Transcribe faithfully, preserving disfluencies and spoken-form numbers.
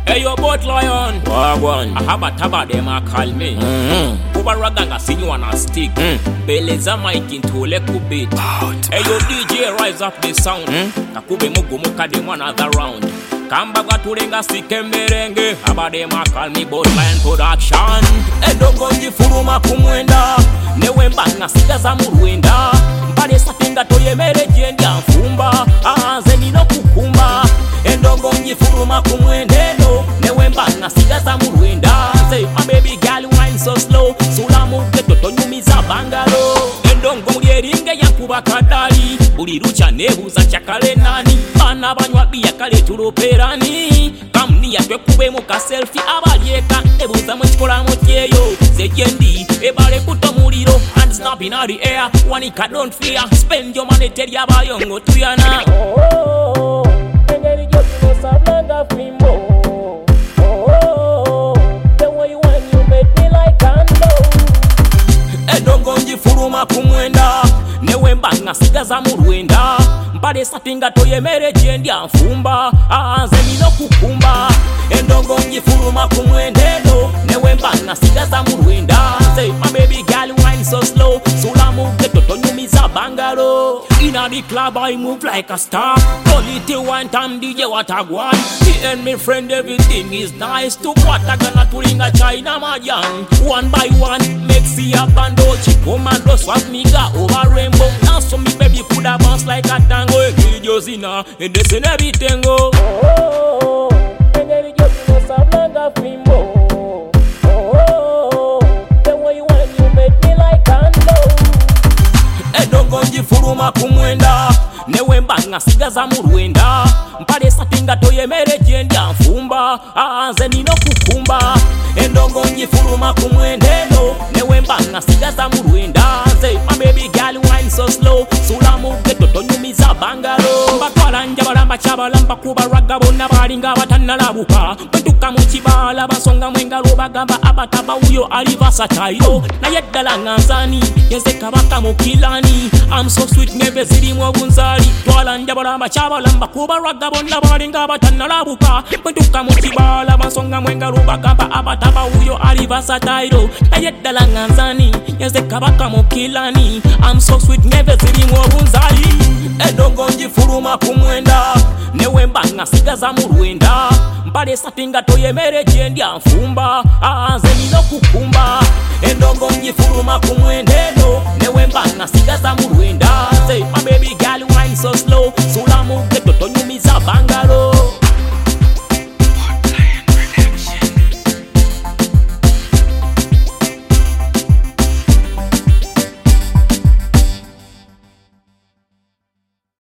Hey, your boat lion. Wagwan. I have a taba them a call me. Mm-hmm. Over raganga see you on a stick. Mm. Beleza mic into a little bit. Hey, your D J rise up the sound. Mm. Kakube mugu muka dem another round. Kambaga turenga sike merenge. Aba dem a call me boat lion production. Hey, dongo njifuruma kumwenda. Newe mbanga sika za muruenda. Mbade satinga toye mere jendia mfumba. Aanze nino kukumba. Endongo njifuruma kumwendeno. Newe mbanga sika za muruenda. Say my baby girl wine so slow. Sulamu geto tonyumiza bangalo. Endongo murieringe yankuba kadali. Ulirucha nebuza chakale nani. Bana banywa biya kale tuloperani. Kamni ya twekube muka selfie abalyeka. Nebuza mwechikola mutyeyo. Zejendi ebale kuto muliro. Hands up in the air. Wanika don't fear. Spend your money tell ya bayongo tuyana. Oh, engeri jotu sablanga fimbo. Endongo njifuruma kumwenda. Newe mbanga siga za muruenda. Mbade satinga toye mere jendia mfumba. Aanze nino kukumba. Endongo njifuruma kumwendeno. Newe mbanga siga za muruenda. Say my baby girl wine so slow. Sulamu geto tonyumiza bangalo. Inna the club I move like a star. Only till one time D J what I want. Me and my friend everything is nice. To what I gonna turinga China majan. One by one make see a bando. Chicomando swap nigga over rainbow. Now so me baby coulda bounce like a tango. Video zina and this and everything go. Oh, and then you just sablanga fimbo. Endongo njifuruma kumwenda. Newe mbanga siga za muruenda. Mpade satinga toye mere jendia mfumba. Aanze nino kukumba. Endongo njifuruma kumwendeno. Newe mbanga siga za muruenda. Say my baby girl wine so slow. Sulamu geto tonyumiza bangalo. Mbatwala njabalamba chabalamba kuba ragabo nabalinga batanalabuka. Mpetuka muchibala basonga mwengalo bagamba abataba uyo alivasa tayo. Na yeddala nganzani yenze kabaka mukilani. I'm so sweet neve ziri mwobunzali. Twala njabalamba chabalamba kuba ragabo nabalinga batanalabuka. Mpetuka muchibala basonga mwengalo bagamba abataba uyo alivasa tayo. Na yeddala nganzani yenze kabaka mukilani. I'm so sweet neve ziri mwobunzali. Endongo njifuruma kumwenda. Newe mbanga siga za muruenda. Mbade satinga toye mere jendia mfumba. Aanze nino kukumba. Endongo njifuruma kumwendeno. Newe mbanga siga za muruenda. Say my baby girl wine so slow. Sulamu geto tonyumiza bangalo.